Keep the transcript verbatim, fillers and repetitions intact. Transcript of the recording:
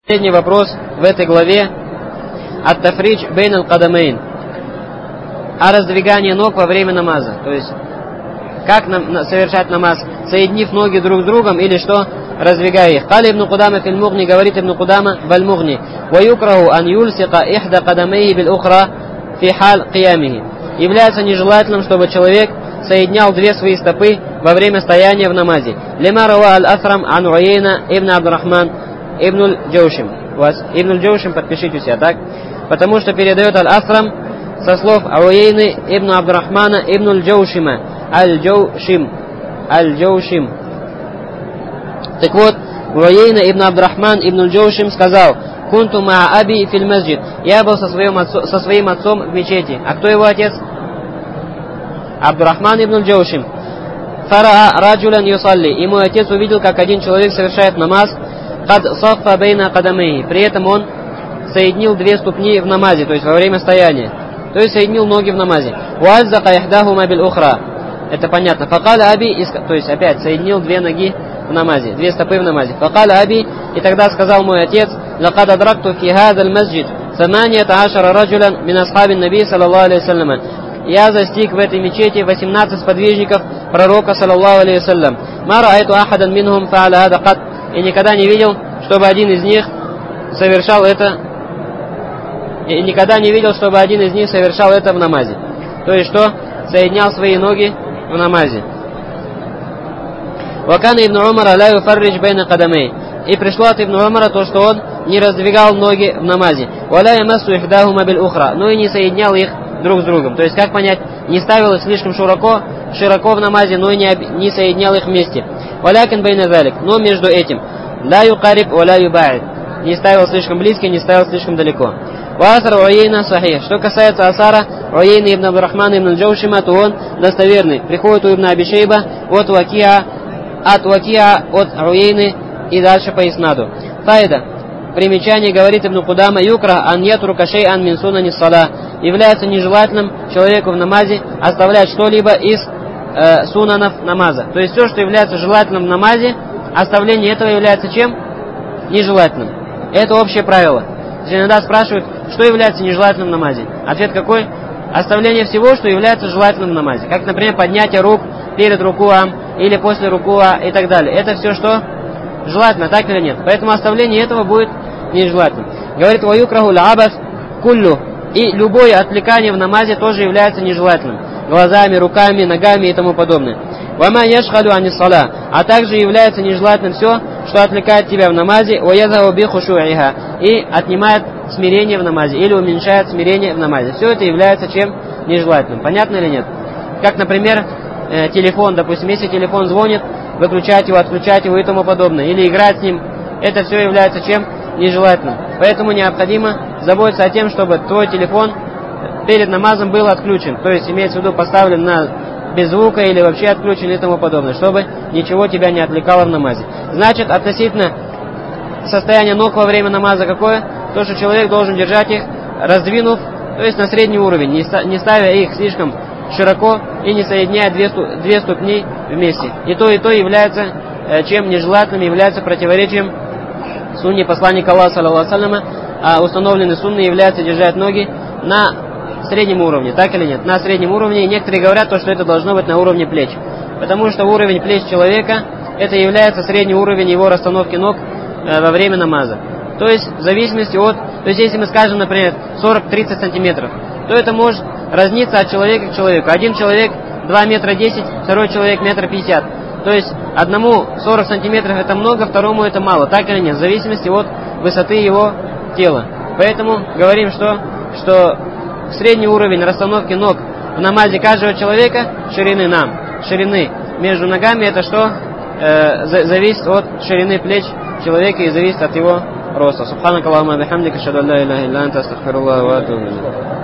Последний вопрос в этой главе ат-тафридж бейн аль-кадамейн, о раздвигании ног во время намаза. То есть, как нам совершать намаз, соединив ноги друг с другом или что, раздвигая их. Кали ибн Кудама фил мугни, говорит ибн Кудама валь мугни, ва юкраху ан юлсика ихда кадамейхи бил ухра фи хал киямихи. Является нежелательным, чтобы человек соединял две свои стопы во время стояния в намазе. Лима рава аль-Асрам ан Уайна ибн Абдуррахман ибн аль-Джаушим. У вас ибн аль-Джаушим подпишите у себя, так? Потому что передает аль-Асрам со слов Уайны ибн Абдуррахмана ибн аль-Джаушима. Аль-Джаушим. Аль-Джаушим. Так вот, Уайна ибн Абдуррахман ибн аль-Джаушим сказал: «Кунту ма аби фил масджид». Я был со своим, отцом, со своим отцом в мечети. А кто его отец? Абдуррахман ибн аль-Джаушим. Фараа раджулян юсалли. И мой отец увидел, как один человек совершает намаз. Кад саффа бейна кадамейхи. При этом он соединил две ступни в намазе, то есть во время стояния. То есть соединил ноги в намазе. Уаззака ихдахума бил ухра. Это понятно. Факаля аби, то есть опять соединил две ноги в намазе, две стопы в намазе. Факаля аби, и тогда сказал мой отец: лакад адракту фи хадаль масджид саманията ашара раджулян мин асхабин наби саллаллаху алейхи вассалям. Я застиг в этой мечети восемнадцать сподвижников пророка саллаллаху алейхи вассалям. Ма раайту ахадан минхум фааля хада кат. И никогда не видел, чтобы один из них совершал это. И никогда не видел, чтобы один из них совершал это в намазе. То есть что? Соединял свои ноги в намазе. Вакана ибн Умара ла юфарридж бейна кадамей. И пришло от ибн Умара то, что он не раздвигал ноги в намазе. Валя ямассу ихдахума бил ухра. Но и не соединял их друг с другом. То есть как понять? Не ставил их слишком широко, широко в намазе, но и не, не соединял их вместе. Валякин бейна залик. Но между этим. Ла юкариб ва ла юбаид. Не ставил слишком близко, не ставил слишком далеко. Ваасар Уайна сахих. Что касается асара Уайна ибн Абдуррахмана ибн аль-Джаушима, то он достоверный. Приходит у ибн Аби Шейба от Вакиа, от Вакиа, от Уайны и дальше по иснаду. Файда. Примечание, говорит ибн Кудама: юкра ан ятрука шей'ан мин сунани ссала. Является нежелательным человеку в намазе оставлять что-либо из э, сунанов намаза. То есть все, что является желательным в намазе, оставление этого является чем? Нежелательным. Это общее правило. Иногда спрашивают, что является нежелательным в намазе. Ответ какой? Оставление всего, что является желательным в намазе. Как, например, поднятие рук перед рукуам или после рукуа и так далее. Это все что? Желательно, так или нет? Поэтому оставление этого будет нежелательным. Говорит: ваюкраху л'абас куллю. И любое отвлекание в намазе тоже является нежелательным. Глазами, руками, ногами и тому подобное. Вама яшхалю ани сала. А также является нежелательным все, что отвлекает тебя в намазе. Ваязаху би хушуиха. И отнимает смирение в намазе. Или уменьшает смирение в намазе. Все это является чем? Нежелательным. Понятно или нет? Как, например, э, телефон. Допустим, если телефон звонит, выключать его, отключать его и тому подобное. Или играть с ним. Это все является чем? Нежелательным. Поэтому необходимо заботиться о том, чтобы твой телефон перед намазом был отключен. То есть имеется в виду поставлен на без звука или вообще отключен и тому подобное, чтобы ничего тебя не отвлекало в намазе. Значит, относительно состояния ног во время намаза какое? То, что человек должен держать их, раздвинув, то есть на средний уровень, не ставя их слишком широко и не соединяя две, две ступни вместе. И то, и то является чем нежелательным, является противоречием сунне посланника Аллаха, саллаллаху алейхи вассаляма, а установленной сунной является держать ноги на среднем уровне, так или нет? На среднем уровне. И некоторые говорят, то, что это должно быть на уровне плеч. Потому что уровень плеч человека, это является средний уровень его расстановки ног э, во время намаза. То есть в зависимости от... То есть если мы скажем, например, сорок-тридцать сантиметров, то это может разниться от человека к человеку. Один человек два метра десять, второй человек метр пятьдесят. То есть одному сорок сантиметров это много, второму это мало. Так или нет? В зависимости от высоты его тела. Поэтому говорим, что, что средний уровень расстановки ног в намазе каждого человека ширины нам. Ширины между ногами это что? Э, зависит от ширины плеч человека и зависит от его роста. Субханакаллахумма бихамдика, ашхаду ан ла иляха илля анта, астагфируллаха ва атубу илейх.